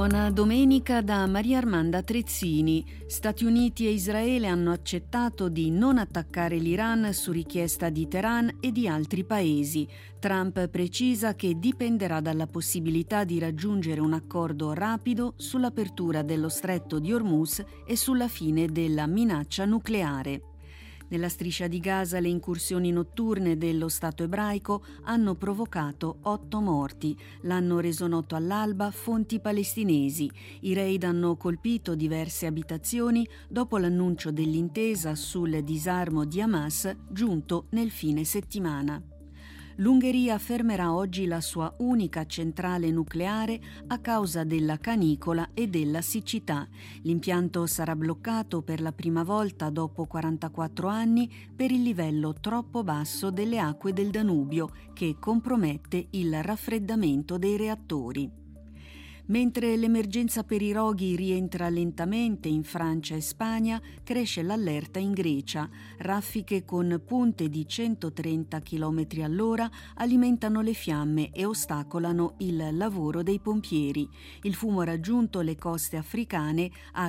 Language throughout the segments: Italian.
Buona domenica da Maria Armanda Trezzini. Stati Uniti e Israele hanno accettato di non attaccare l'Iran su richiesta di Teheran e di altri paesi. Trump precisa che dipenderà dalla possibilità di raggiungere un accordo rapido sull'apertura dello stretto di Hormuz e sulla fine della minaccia nucleare. Nella striscia di Gaza le incursioni notturne dello Stato ebraico hanno provocato 8 morti. L'hanno reso noto all'alba fonti palestinesi. I raid hanno colpito diverse abitazioni dopo l'annuncio dell'intesa sul disarmo di Hamas giunto nel fine settimana. L'Ungheria fermerà oggi la sua unica centrale nucleare a causa della canicola e della siccità. L'impianto sarà bloccato per la prima volta dopo 44 anni per il livello troppo basso delle acque del Danubio, che compromette il raffreddamento dei reattori. Mentre l'emergenza per i roghi rientra lentamente in Francia e Spagna, cresce l'allerta in Grecia. Raffiche con punte di 130 km all'ora alimentano le fiamme e ostacolano il lavoro dei pompieri. Il fumo ha raggiunto le coste africane a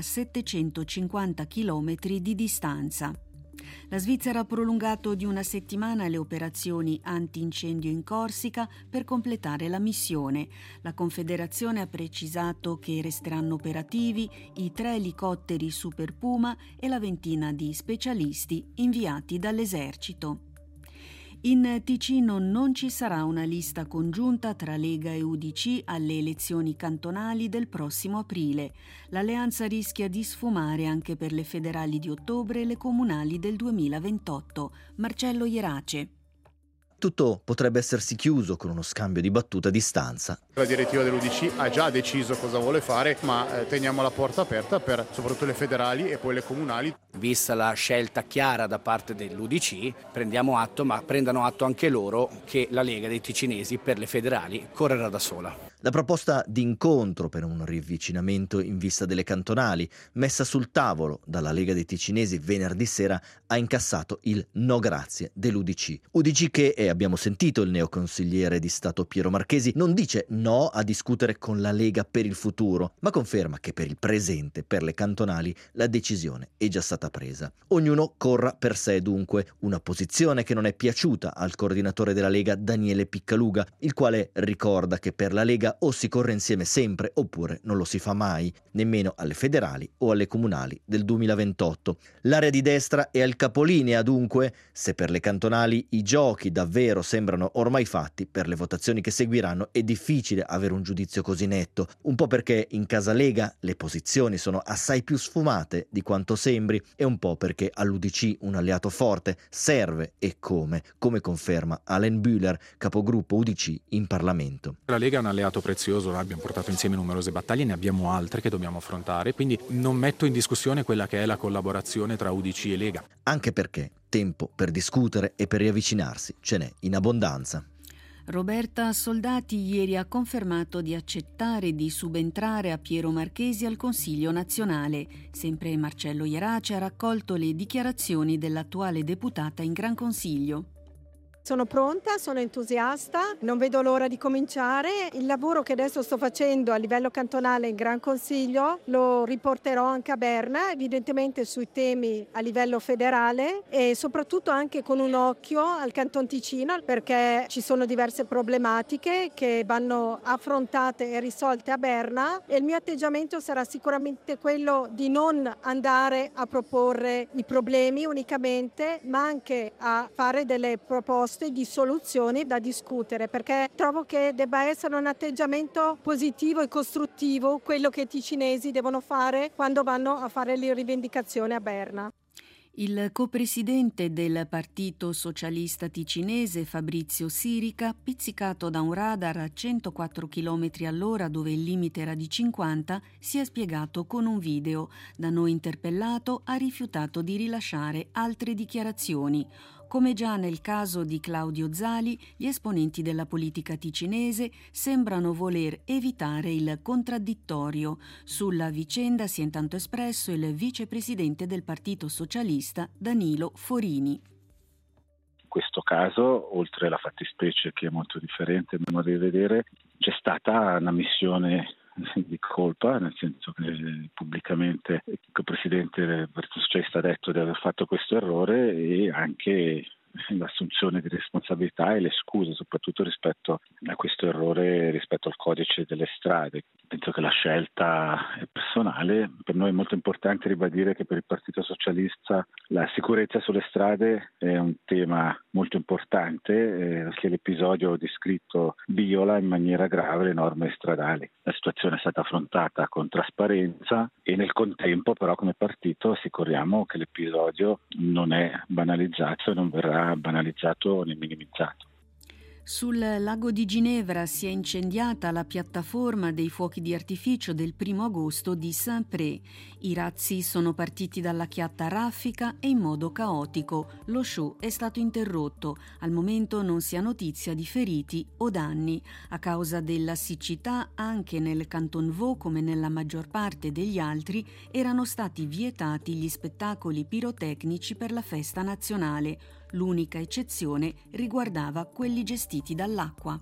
750 km di distanza. La Svizzera ha prolungato di una settimana le operazioni antincendio in Corsica per completare la missione. La Confederazione ha precisato che resteranno operativi i 3 elicotteri Super Puma e la ventina di specialisti inviati dall'esercito. In Ticino non ci sarà una lista congiunta tra Lega e UDC alle elezioni cantonali del prossimo aprile. L'alleanza rischia di sfumare anche per le federali di ottobre e le comunali del 2028. Marcello Ierace. Tutto potrebbe essersi chiuso con uno scambio di battute a distanza. La direttiva dell'UDC ha già deciso cosa vuole fare, ma teniamo la porta aperta per soprattutto le federali e poi le comunali. Vista la scelta chiara da parte dell'UDC, prendiamo atto, ma prendano atto anche loro che la Lega dei ticinesi per le federali correrà da sola. La proposta di incontro per un riavvicinamento in vista delle cantonali, messa sul tavolo dalla Lega dei Ticinesi venerdì sera, ha incassato il no grazie dell'UDC. UDC che, e abbiamo sentito il neoconsigliere di Stato Piero Marchesi, non dice no a discutere con la Lega per il futuro, ma conferma che per il presente, per le cantonali, la decisione è già stata presa. Ognuno corra per sé dunque, una posizione che non è piaciuta al coordinatore della Lega Daniele Piccaluga, il quale ricorda che per la Lega o si corre insieme sempre oppure non lo si fa mai, nemmeno alle federali o alle comunali del 2028. L'area di destra è al capolinea dunque, se per le cantonali i giochi davvero sembrano ormai fatti, per le votazioni che seguiranno è difficile avere un giudizio così netto, un po' perché in casa Lega le posizioni sono assai più sfumate di quanto sembri e un po' perché all'UDC un alleato forte serve e come conferma Alain Bühler, capogruppo UDC in Parlamento. La Lega è un alleato prezioso, abbiamo portato insieme numerose battaglie, ne abbiamo altre che dobbiamo affrontare, quindi non metto in discussione quella che è la collaborazione tra UDC e Lega. Anche perché tempo per discutere e per riavvicinarsi ce n'è in abbondanza. Roberta Soldati ieri ha confermato di accettare di subentrare a Piero Marchesi al Consiglio nazionale. Sempre Marcello Ierace ha raccolto le dichiarazioni dell'attuale deputata in Gran Consiglio. Sono pronta, sono entusiasta, non vedo l'ora di cominciare. Il lavoro che adesso sto facendo a livello cantonale in Gran Consiglio lo riporterò anche a Berna, evidentemente sui temi a livello federale e soprattutto anche con un occhio al Canton Ticino, perché ci sono diverse problematiche che vanno affrontate e risolte a Berna e il mio atteggiamento sarà sicuramente quello di non andare a proporre i problemi unicamente, ma anche a fare delle proposte di soluzioni da discutere, perché trovo che debba essere un atteggiamento positivo e costruttivo quello che i ticinesi devono fare quando vanno a fare le rivendicazioni a Berna. Il copresidente del Partito Socialista Ticinese, Fabrizio Sirica, pizzicato da un radar a 104 km all'ora dove il limite era di 50, si è spiegato con un video. Da noi interpellato ha rifiutato di rilasciare altre dichiarazioni. Come già nel caso di Claudio Zali, gli esponenti della politica ticinese sembrano voler evitare il contraddittorio. Sulla vicenda si è intanto espresso il vicepresidente del Partito Socialista Danilo Forini. In questo caso, oltre alla fattispecie che è molto differente, dobbiamo rivedere, c'è stata una missione di colpa, nel senso che pubblicamente il presidente Berlusconi ha detto di aver fatto questo errore, e anche l'assunzione di responsabilità e le scuse soprattutto rispetto a questo errore, rispetto al codice delle strade. Penso che la scelta è personale. Per noi è molto importante ribadire che per il Partito Socialista la sicurezza sulle strade è un tema molto importante, perché l'episodio descritto viola in maniera grave le norme stradali. La situazione è stata affrontata con trasparenza e nel contempo però come partito assicuriamo che l'episodio non è banalizzato e non verrà banalizzato né minimizzato. Sul lago di Ginevra si è incendiata la piattaforma dei fuochi di artificio del 1 agosto di Saint-Pré. I razzi sono partiti dalla chiatta raffica e in modo caotico. Lo show è stato interrotto. Al momento non si ha notizia di feriti o danni. A causa della siccità, anche nel Canton Vaud, come nella maggior parte degli altri, erano stati vietati gli spettacoli pirotecnici per la festa nazionale. L'unica eccezione riguardava quelli gestiti dall'acqua.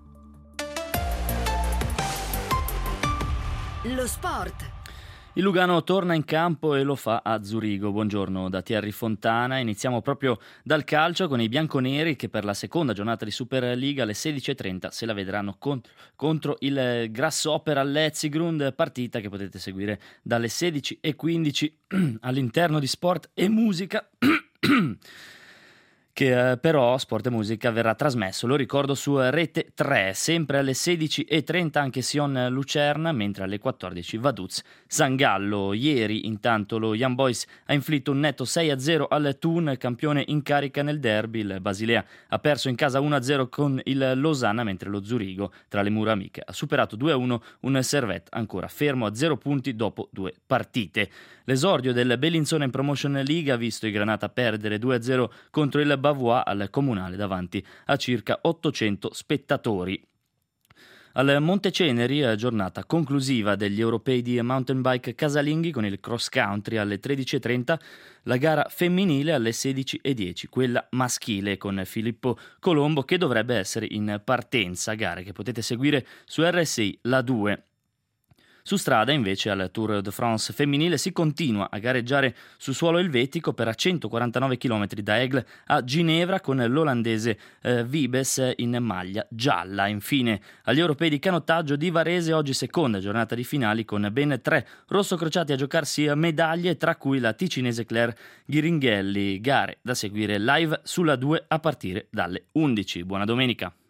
Lo sport. Il Lugano torna in campo e lo fa a Zurigo. Buongiorno da Thierry Fontana. Iniziamo proprio dal calcio con i bianconeri che per la seconda giornata di Superliga alle 16.30 se la vedranno contro il Grasshopper all'Etzigrund, partita che potete seguire dalle 16.15 all'interno di Sport e Musica. Che però Sport e Musica verrà trasmesso, lo ricordo, su Rete 3, sempre alle 16.30 anche Sion Lucerna, mentre alle 14 Vaduz San Gallo. Ieri intanto lo Young Boys ha inflitto un netto 6-0 al Thun, campione in carica nel derby. Il Basilea ha perso in casa 1-0 con il Losanna, mentre lo Zurigo, tra le mura amiche, ha superato 2-1 un Servette ancora fermo a 0 punti dopo 2 partite. L'esordio del Bellinzona in Promotion League ha visto i Granata perdere 2-0 contro il Bavois al Comunale davanti a circa 800 spettatori. Al Monteceneri, giornata conclusiva degli europei di mountain bike casalinghi con il cross country alle 13.30, la gara femminile alle 16.10, quella maschile con Filippo Colombo che dovrebbe essere in partenza, gare che potete seguire su RSI La 2. Su strada invece al Tour de France femminile si continua a gareggiare su suolo elvetico per 149 km da Aigle a Ginevra con l'olandese Wiebes in maglia gialla. Infine agli europei di canottaggio di Varese oggi seconda giornata di finali con ben 3 rossocrociati a giocarsi medaglie, tra cui la ticinese Claire Ghiringhelli. Gare da seguire live sulla 2 a partire dalle 11. Buona domenica.